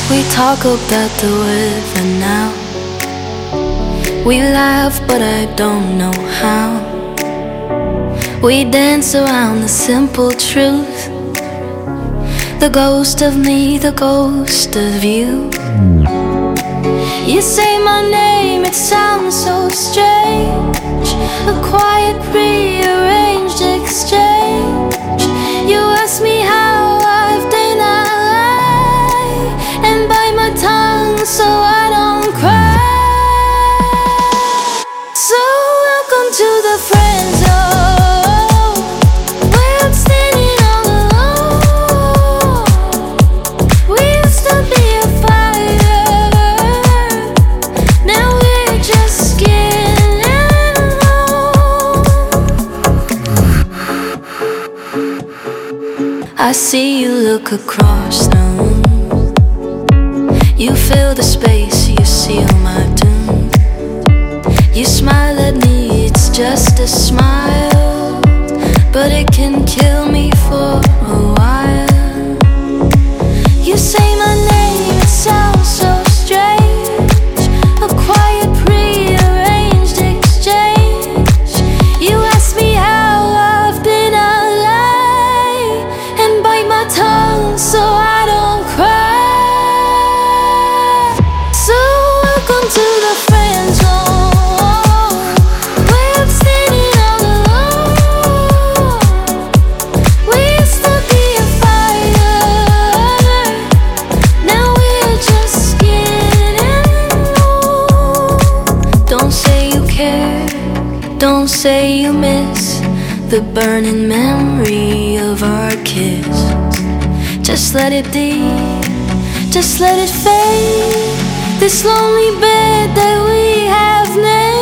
We talk about the weather now. We laugh, but I don't know how. We dance around the simple truth. The ghost of me, the ghost of you. You say my name, it sounds so strange. A quiet, rearranged exchange. You ask me how I've been alive, and bite my tongue so I don't cry. So welcome to the friend zone, where I'm standing all alone. We used to be a fire, now we're just skin and bone. I see you look across the room. You fill the space, you seal my doom. You smile at me, it's just a smile, but it can kill me for a while. You say my name, it sounds so strange. A quiet, prearranged exchange. You ask me how I've been alive, and bite my tongue so I don't cry. So welcome to the friend zone, where I'm standing all alone. We used to be a fire, now we're just skin and bone. Don't say you care, don't say you miss the burning memory of our kiss. Just let it be, just let it fade. This lonely bed that we have made.